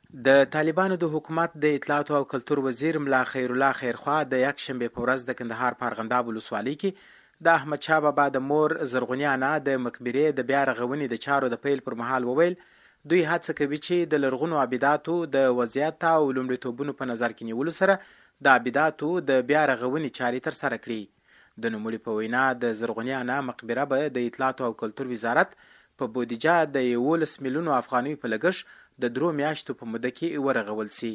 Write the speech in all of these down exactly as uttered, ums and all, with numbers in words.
د طالبانو د حکومت د اطلاعات او کلتور وزیر ملا خیر الله خیرخوا د یک شنبه په ورځ د کندهار په ارغنداب ولسوالۍ کې د احمد شاه بابا د مور زرغونې انا د مقبرې د بیا رغونې د چارو د پیل پر مهال وویل دوی هڅه کوي چې د لرغونو عباداتو د وضعیت او لومړیتوبونو په نظر کې نیولو سره د عباداتو د بیا رغونې چارې ترسره کړي. د نوموړي په وینا د زرغونې انا مقبره به د اطلاعات او کلتور وزارت په بودیجه د یولس میلیونو افغانیو په لګښت د درو میاشتو په موده کې ورغول سي.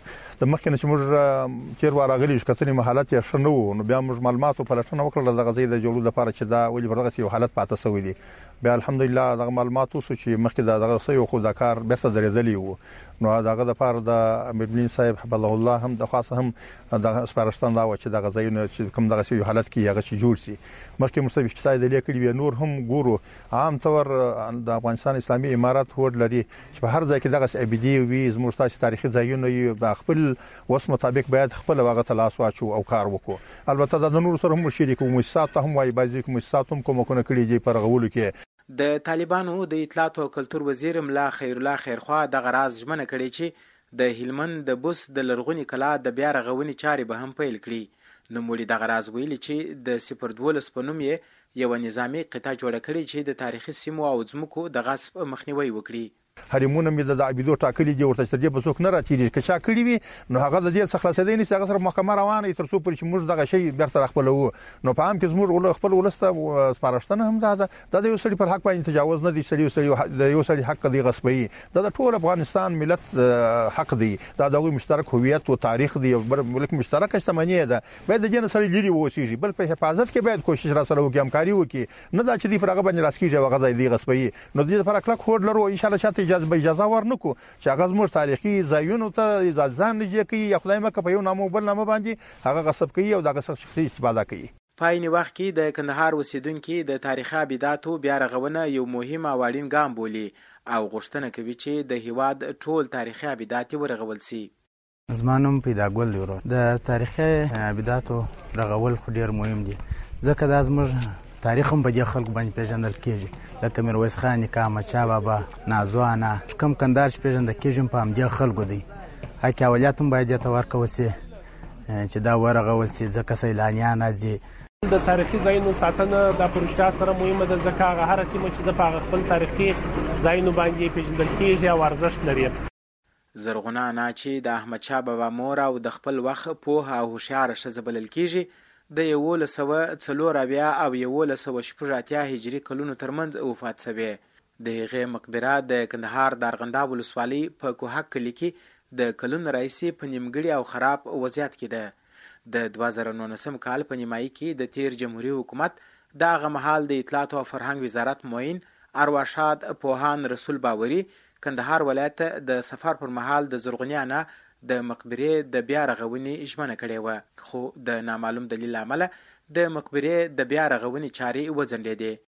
د مخکې نه چې موږ تیر وار راغلي شو کتنې حالت یې ښه نه و، نو بیا موږ معلوماتو پلټنه وکړله دغه ځای د جوړولو لپاره چې دا ولې پر دغسې یو حالت پاته شوی دی. بیا الحمدلله دغه معلومات وسو چې مخکې د دغه څه یو خو دا کار بېرته درېدلی و، نو دغه دپاره د امیرالمؤمنین صاحب حفظه الله هم د خاصه هم دغه سپارښتنه دا وه چې دغه ځایونه چې کوم دغسې یو حالت کې هغه چې جوړ شي. مخکې موږ ته افتتاحي دلیل کړي وي، نور هم ګورو عام طور د افغانستان اسلامي امارت هوډ لري چې په هر ځای کې دغسې عبیدې وي، زموږ ستاسې تاریخي ځایونه وي، د خپل وس مطابق باید خپل هغه ته لاس واچو او کار وکړو. البته دا د نورو سره هم شریک مؤسسات ته هم وایي، بعضې مؤسسات هم کومکونه کړي دي په رغولو کې. د طالبانو د اطلاعات او کلتور وزیر ملا خیر الله خیرخوا دغه راز ژمنه کړې چې د هلمند د بوس د لرغونې کلا د بیا رغونې چارې به هم پیل کړي. نوموړي دغه راز ویلي چې د صفر دولس په نوم یې یوه نظامي قطعه جوړه کړې چې د تاریخي سیمو او ځمکو د غصب مخنیوی وکړي. حریمونه مې د عبیدو ټاکلي دي، ورته چې تر دې به څوک نه راتېرېږي. که چا کړي وي نو هغه د دې څخه خلاصېدی نه شي، هغه سره محکمه روانه وي تر څو پورې چې موږ دغه شی بېرته راخپلوو. نو په عام کې زموږ خپل ولس ته سپارښتنه هم دا ده، دا د یو سړي پر حق باندې تجاوز نه دی. سړي د یو سړي حق دی غصبوي، دا د ټول افغانستان ملت حق دی، دا د هغوی مشترک هویت و تاریخ دی، ملک مشترکه شتمني ده، باید د دې نه سړی لرې واوسېږي. بل په حفاظت کې باید کوشش را سره وکړي، همکاري وکړي، نه دا چې دوی پر هغه باندې راس کېږي او هغه ځای دی غصبوي. نو د دې لپاره کلک هوډ لرو، انشاءالله چاته اجازه به اجازه ورنکو چې هغه زموږ تاریخي ځایونو ته ځان نږدې کوي یا خدای مکړه په یو نامه بل نامه باندې هغه غصب کوي او دغه څخه شخصي استفاده کوي. په عین وخت کې د کندهار اوسیدونکي د تاریخي عباداتو بیا رغونه یو مهم او اړین ګام بولي او غوښتنه کوي چې د هیواد ټول تاریخي عبادات ورغول سي. زما نوم پیداګل دی ورور. د تاریخي عباداتو رغول خو ډېر مهم دي ځکه دا زموږ تاریخ هم په دې خلکو باندې پېژندل کېږي. لکه میرویس خان نیکه، احمدشاه بابا، نازو انا، کوم کندهار چې پېژندل کېږي په همدې خلکو دی. حق اوليات هم باید دې ته ورکول سي چې دا ورغول سي ځکه سیلانیان راځي. د تاریخي ځایونو ساتنه د پروژه سره مهمه ده ځکه هغه هر سیمه چې د هغه خپل تاریخي ځایونو باندې پېژندل کېږي او ارزښت لري. زرغونه انا چې د احمدشاه بابا مور او د خپل وخت پوهه او هوښیاره ښځه بلل کېږي، د یولس سوه څلور اویا او یولس سوه شپږ اتیا هجري کلونو ترمنځ وفات شوې. د هغې مقبره د کندهار د ارغنداب ولسوالۍ په کوهک کلي کې د کلونو راهیسې په نیمګړي او خراب وضعیت کې ده. د دوه زره نولسم کال په نیمایي کې د تیر جمهوري حکومت د هغه مهال د اطلاعات او فرهنګ وزارت معین ارواښاد پوهان رسول باوري کندهار ولایت د سفر پر مهال د زرغونې انا د مقبرې د بیا رغونې ژمنه کړې وه، خو د نامعلوم دلیل له امله د مقبرې د بیا رغونې چارې وځنډېدې.